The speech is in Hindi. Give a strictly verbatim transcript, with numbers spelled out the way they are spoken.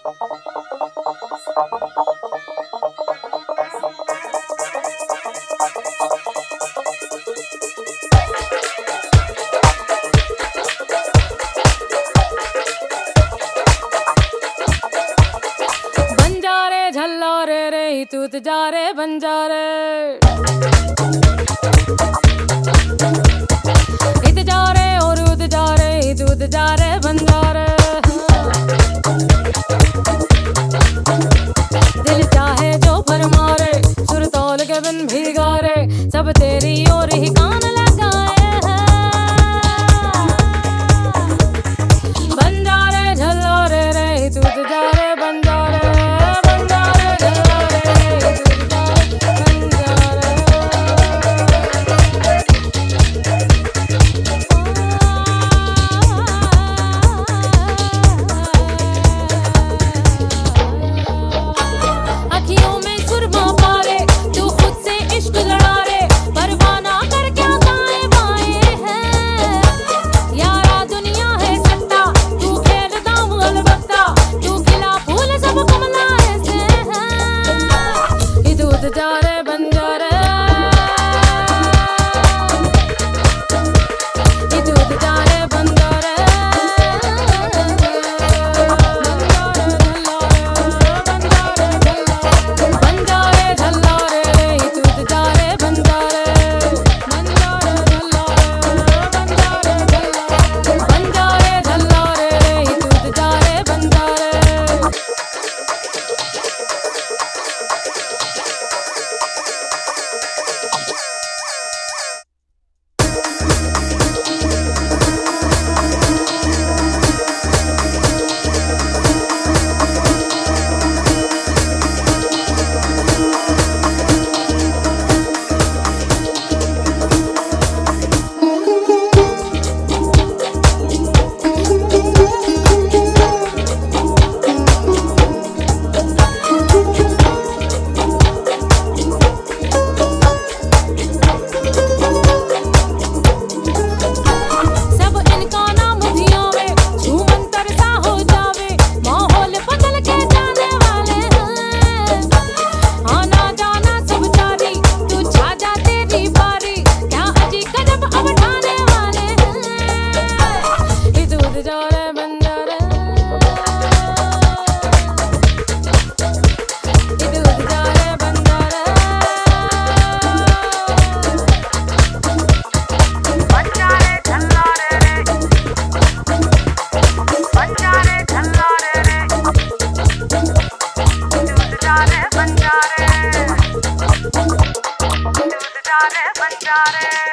झल्लारे रे ही तूत जा रे बंजारे इत जा रे और उत जा रे ही तूत जा रे बंजारे दिल चाहे जो फरमारे सुर तौल के बिन भीगा रे सब तेरी ओर ही कान लगाए हैं बंजारे झल्लारे रे ही तूत जा रे बंजारे बंजारे